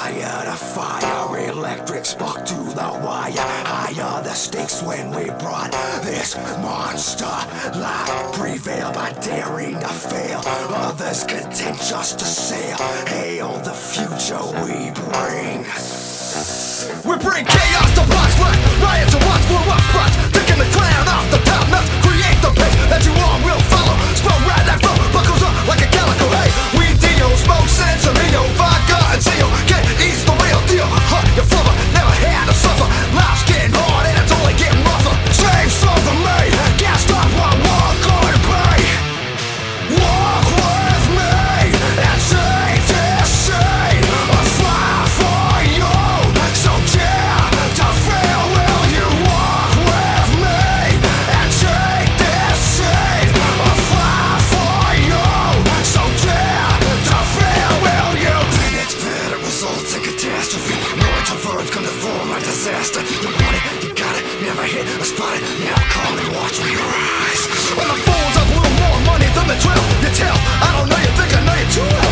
fire to fire, electric spark to the wire. Higher the stakes when we brought this monster life. Prevail by daring to fail, others content just to sail. Hail the future we bring. We bring chaos to blocks, riots and what's for rough spots. Picking the clown off the top nuts, create the pace that you all will follow. Smoke right that flow, buckles up like a calico. Hey, we deal, smoke sense of Rio, vodka and seal. Can't ease the real deal. Huh, your flubber never had to suffer. Life's getting hard and it's only getting rougher. Save some for me, can't stop what we're going to be. Walk with me and take this seed. A fire for you, so dare to fail. Will you walk with me and take this seed? A fire for you, so dare to fail. Will you? It's better results in catastrophe. Words and verbs come to form a disaster. You want it, you got it, never hit a spot it. Now call and watch with your eyes. When the fools have a little more money than the 12, you tell. I don't know, you think I know you too well.